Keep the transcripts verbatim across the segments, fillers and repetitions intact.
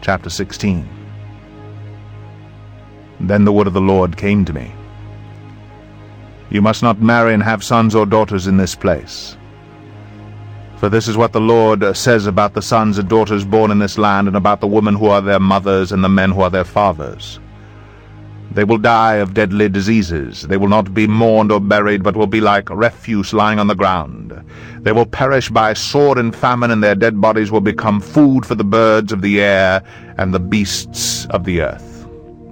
Chapter sixteen. Then the word of the Lord came to me. You must not marry and have sons or daughters in this place. For this is what the Lord says about the sons and daughters born in this land, and about the women who are their mothers and the men who are their fathers. They will die of deadly diseases. They will not be mourned or buried, but will be like refuse lying on the ground. They will perish by sword and famine, and their dead bodies will become food for the birds of the air and the beasts of the earth.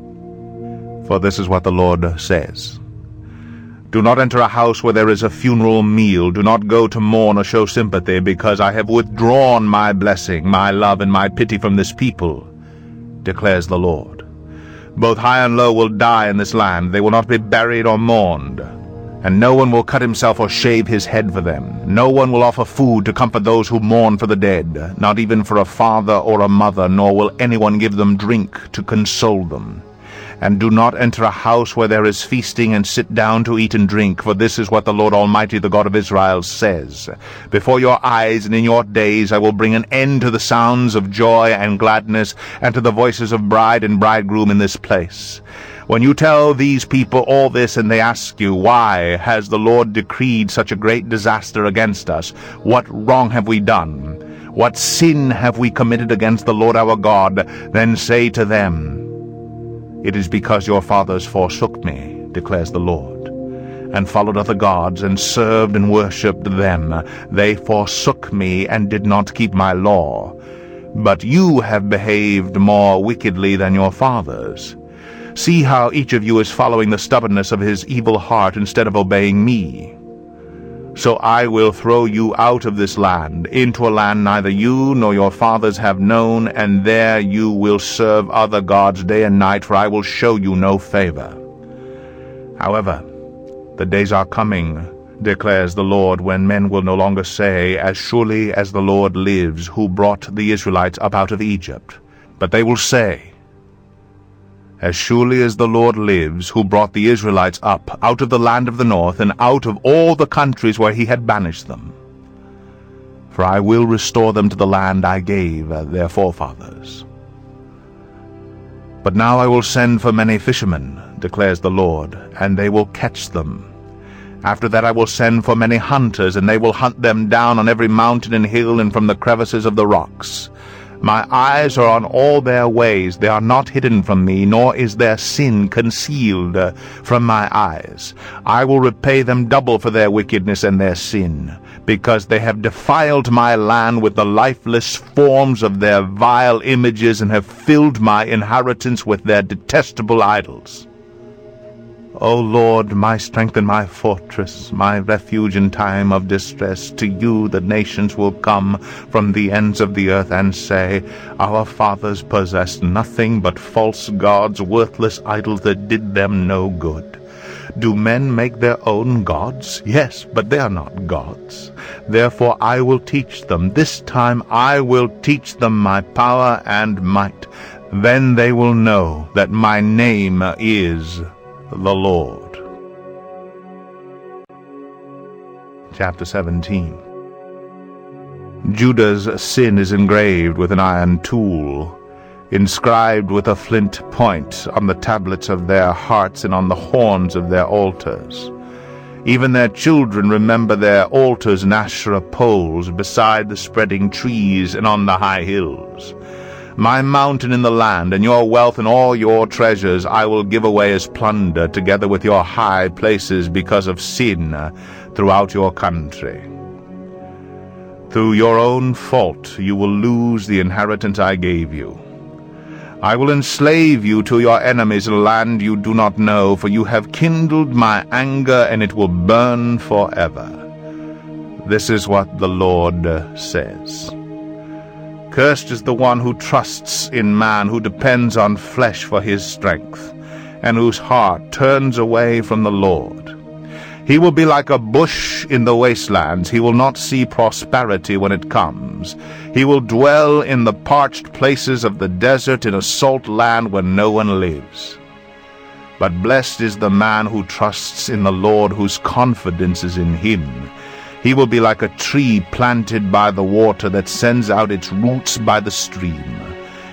For this is what the Lord says. Do not enter a house where there is a funeral meal. Do not go to mourn or show sympathy, because I have withdrawn my blessing, my love, and my pity from this people, declares the Lord. Both high and low will die in this land. They will not be buried or mourned, and no one will cut himself or shave his head for them. No one will offer food to comfort those who mourn for the dead, not even for a father or a mother, nor will anyone give them drink to console them. And do not enter a house where there is feasting, and sit down to eat and drink, for this is what the Lord Almighty, the God of Israel, says. Before your eyes and in your days I will bring an end to the sounds of joy and gladness, and to the voices of bride and bridegroom in this place. When you tell these people all this, and they ask you, why has the Lord decreed such a great disaster against us? What wrong have we done? What sin have we committed against the Lord our God? Then say to them, it is because your fathers forsook me, declares the Lord, and followed other gods, and served and worshipped them. They forsook me and did not keep my law. But you have behaved more wickedly than your fathers. See how each of you is following the stubbornness of his evil heart instead of obeying me. So I will throw you out of this land, into a land neither you nor your fathers have known, and there you will serve other gods day and night, for I will show you no favor. However, the days are coming, declares the Lord, when men will no longer say, as surely as the Lord lives, who brought the Israelites up out of Egypt, but they will say, as surely as the Lord lives, who brought the Israelites up out of the land of the north, and out of all the countries where he had banished them. For I will restore them to the land I gave their forefathers. But now I will send for many fishermen, declares the Lord, and they will catch them. After that I will send for many hunters, and they will hunt them down on every mountain and hill, and from the crevices of the rocks. My eyes are on all their ways. They are not hidden from me, nor is their sin concealed uh, from my eyes. I will repay them double for their wickedness and their sin, because they have defiled my land with the lifeless forms of their vile images, and have filled my inheritance with their detestable idols. O Lord, my strength and my fortress, my refuge in time of distress, to you the nations will come from the ends of the earth and say, our fathers possessed nothing but false gods, worthless idols that did them no good. Do men make their own gods? Yes, but they are not gods. Therefore I will teach them. This time I will teach them my power and might. Then they will know that my name is the Lord. Chapter seventeen. Judah's sin is engraved with an iron tool, inscribed with a flint point on the tablets of their hearts and on the horns of their altars. Even their children remember their altars and Asherah poles beside the spreading trees and on the high hills. My mountain in the land, and your wealth and all your treasures I will give away as plunder, together with your high places, because of sin throughout your country. Through your own fault you will lose the inheritance I gave you. I will enslave you to your enemies in a land you do not know, for you have kindled my anger, and it will burn forever. This is what the Lord says. Cursed is the one who trusts in man, who depends on flesh for his strength, and whose heart turns away from the Lord. He will be like a bush in the wastelands. He will not see prosperity when it comes. He will dwell in the parched places of the desert, in a salt land where no one lives. But blessed is the man who trusts in the Lord, whose confidence is in him. He will be like a tree planted by the water that sends out its roots by the stream.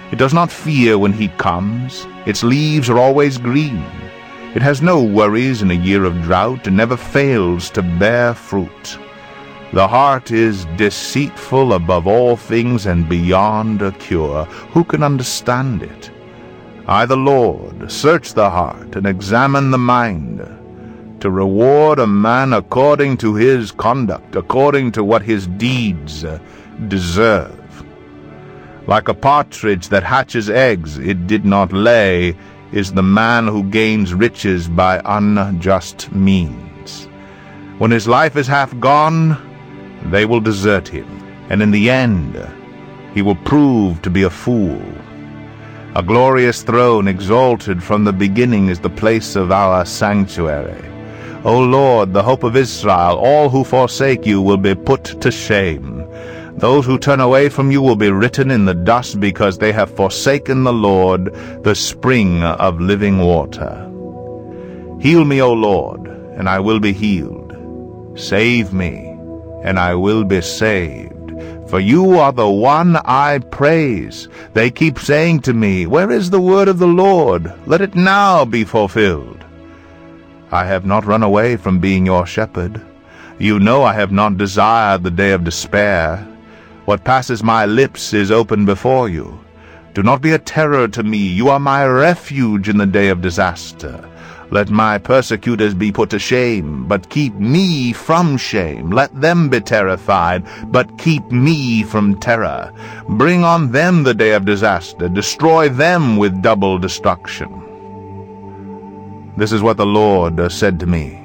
It does not fear when heat comes. Its leaves are always green. It has no worries in a year of drought, and never fails to bear fruit. The heart is deceitful above all things and beyond a cure. Who can understand it? I, the Lord, search the heart and examine the mind, to reward a man according to his conduct, according to what his deeds deserve. Like a partridge that hatches eggs it did not lay, is the man who gains riches by unjust means. When his life is half gone, they will desert him, and in the end he will prove to be a fool. A glorious throne exalted from the beginning is the place of our sanctuary. O Lord, the hope of Israel, all who forsake you will be put to shame. Those who turn away from you will be written in the dust, because they have forsaken the Lord, the spring of living water. Heal me, O Lord, and I will be healed. Save me, and I will be saved. For you are the one I praise. They keep saying to me, Where is the word of the Lord? Let it now be fulfilled. I have not run away from being your shepherd. You know I have not desired the day of despair. What passes my lips is open before you. Do not be a terror to me. You are my refuge in the day of disaster. Let my persecutors be put to shame, but keep me from shame. Let them be terrified, but keep me from terror. Bring on them the day of disaster. Destroy them with double destruction. This is what the Lord said to me.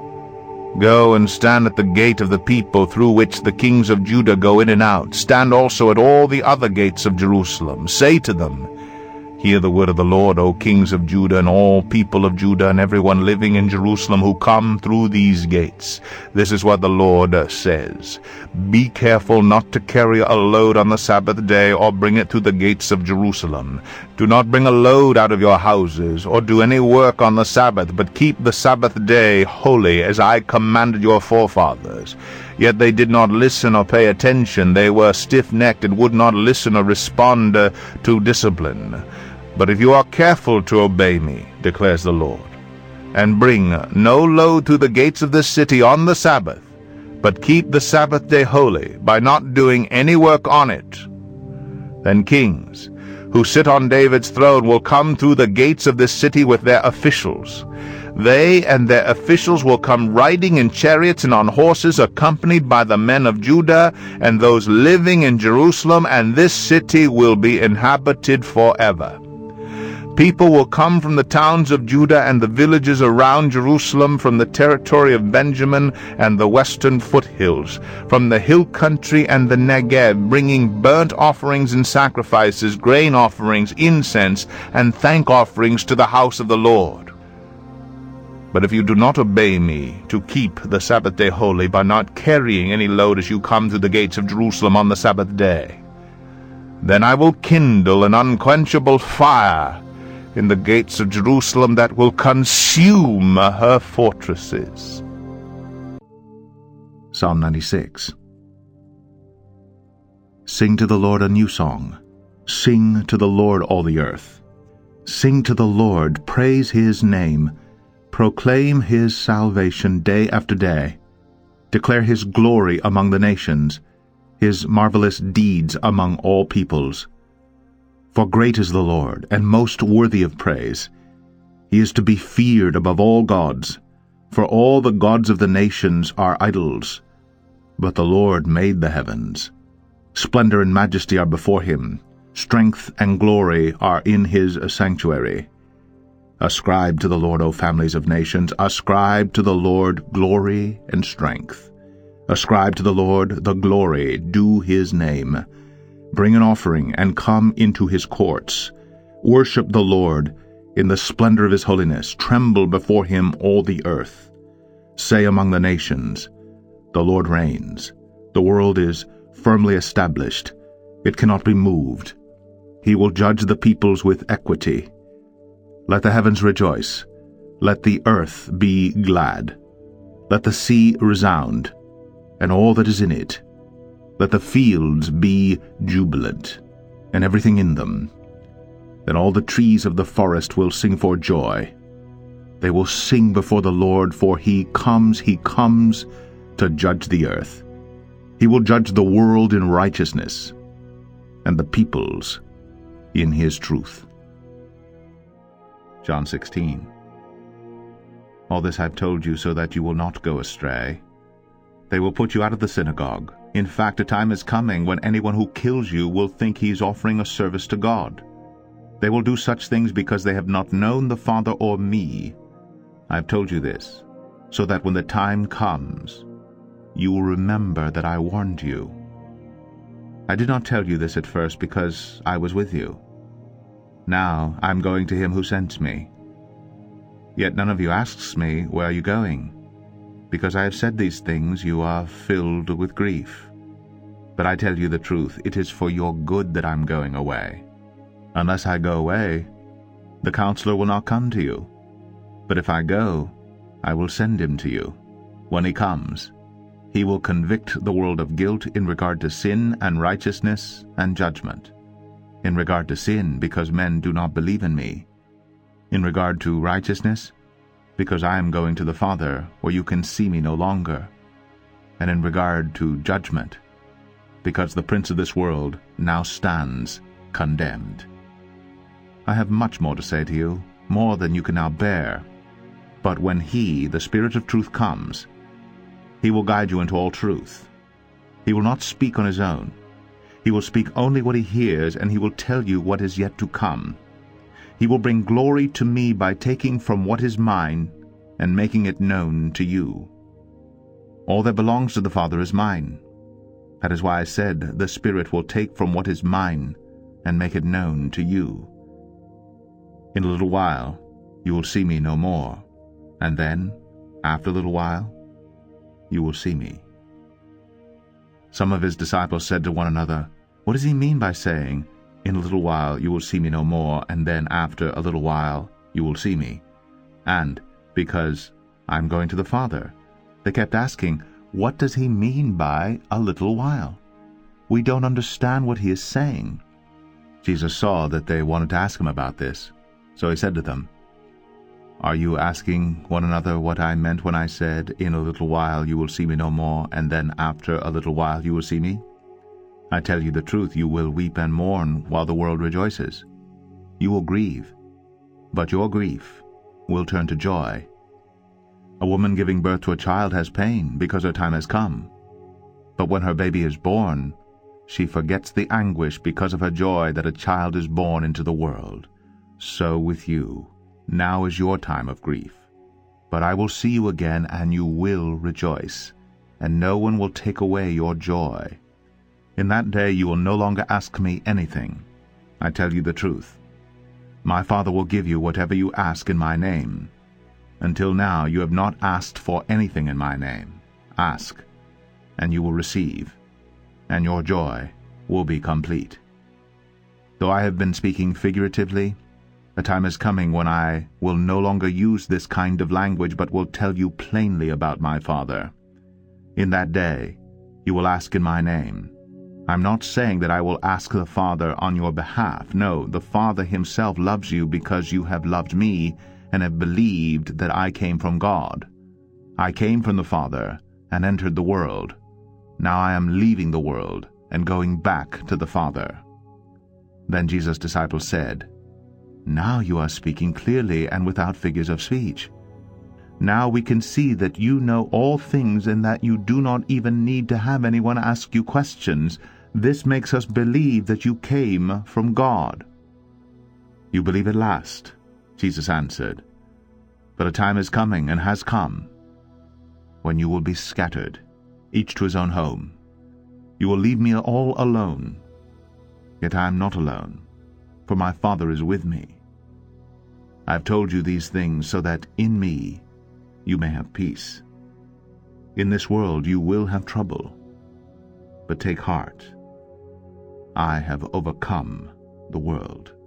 Go and stand at the gate of the people through which the kings of Judah go in and out. Stand also at all the other gates of Jerusalem. Say to them, Hear the word of the Lord, O kings of Judah, and all people of Judah, and everyone living in Jerusalem who come through these gates. This is what the Lord says. Be careful not to carry a load on the Sabbath day, or bring it through the gates of Jerusalem. Do not bring a load out of your houses, or do any work on the Sabbath, but keep the Sabbath day holy, as I commanded your forefathers. Yet they did not listen or pay attention. They were stiff-necked and would not listen or respond uh, to discipline. But if you are careful to obey me, declares the Lord, and bring no load through the gates of this city on the Sabbath, but keep the Sabbath day holy by not doing any work on it, then kings who sit on David's throne will come through the gates of this city with their officials. They and their officials will come riding in chariots and on horses, accompanied by the men of Judah and those living in Jerusalem, and this city will be inhabited forever. People will come from the towns of Judah and the villages around Jerusalem, from the territory of Benjamin and the western foothills, from the hill country and the Negeb, bringing burnt offerings and sacrifices, grain offerings, incense, and thank offerings to the house of the Lord. But if you do not obey me to keep the Sabbath day holy by not carrying any load as you come through the gates of Jerusalem on the Sabbath day, then I will kindle an unquenchable fire in the gates of Jerusalem that will consume her fortresses. Psalm ninety-six. Sing to the Lord a new song. Sing to the Lord, all the earth. Sing to the Lord, praise his name. Proclaim his salvation day after day. Declare his glory among the nations, his marvelous deeds among all peoples. For great is the Lord, and most worthy of praise. He is to be feared above all gods, for all the gods of the nations are idols. But the Lord made the heavens. Splendor and majesty are before him. Strength and glory are in his sanctuary. Ascribe to the Lord, O families of nations. Ascribe to the Lord glory and strength. Ascribe to the Lord the glory due his name. Bring an offering and come into his courts. Worship the Lord in the splendor of his holiness. Tremble before him, all the earth. Say among the nations, the Lord reigns. The world is firmly established. It cannot be moved. He will judge the peoples with equity. Let the heavens rejoice. Let the earth be glad. Let the sea resound, and all that is in it. Let the fields be jubilant, and everything in them. Then all the trees of the forest will sing for joy. They will sing before the Lord, for he comes, he comes to judge the earth. He will judge the world in righteousness, and the peoples in his truth. John sixteen. All this I've told you so that you will not go astray. They will put you out of the synagogue. In fact, a time is coming when anyone who kills you will think he's offering a service to God. They will do such things because they have not known the Father or me. I've told you this, so that when the time comes, you will remember that I warned you. I did not tell you this at first because I was with you. Now I'm going to him who sent me. Yet none of you asks me, where are you going? Because I have said these things, you are filled with grief. But I tell you the truth, it is for your good that I'm going away. Unless I go away, the Counselor will not come to you. But if I go, I will send him to you. When he comes, he will convict the world of guilt in regard to sin and righteousness and judgment. In regard to sin, because men do not believe in me. In regard to righteousness, because I am going to the Father, where you can see me no longer. And in regard to judgment, because the prince of this world now stands condemned. I have much more to say to you, more than you can now bear. But when he, the Spirit of truth, comes, he will guide you into all truth. He will not speak on his own. He will speak only what he hears, and he will tell you what is yet to come. He will bring glory to me by taking from what is mine and making it known to you. All that belongs to the Father is mine. That is why I said, the Spirit will take from what is mine and make it known to you. In a little while you will see me no more, and then, after a little while, you will see me. Some of his disciples said to one another, What does he mean by saying, In a little while you will see me no more, and then after a little while you will see me? And, because I'm going to the Father, they kept asking, What does he mean by a little while? We don't understand what he is saying. Jesus saw that they wanted to ask him about this, so he said to them, Are you asking one another what I meant when I said, In a little while you will see me no more, and then after a little while you will see me? I tell you the truth, you will weep and mourn while the world rejoices. You will grieve, but your grief will turn to joy. A woman giving birth to a child has pain because her time has come. But when her baby is born, she forgets the anguish because of her joy that a child is born into the world. So with you, now is your time of grief. But I will see you again, and you will rejoice, and no one will take away your joy. In that day you will no longer ask me anything. I tell you the truth. My Father will give you whatever you ask in my name. Until now you have not asked for anything in my name. Ask, and you will receive, and your joy will be complete. Though I have been speaking figuratively, a time is coming when I will no longer use this kind of language, but will tell you plainly about my Father. In that day you will ask in my name. I'm not saying that I will ask the Father on your behalf. No, the Father himself loves you because you have loved me and have believed that I came from God. I came from the Father and entered the world. Now I am leaving the world and going back to the Father. Then Jesus' disciples said, Now you are speaking clearly and without figures of speech. Now we can see that you know all things and that you do not even need to have anyone ask you questions. This makes us believe that you came from God. You believe at last, Jesus answered. But a time is coming and has come when you will be scattered, each to his own home. You will leave me all alone. Yet I am not alone, for my Father is with me. I have told you these things so that in me you may have peace. In this world you will have trouble, but take heart. I have overcome the world.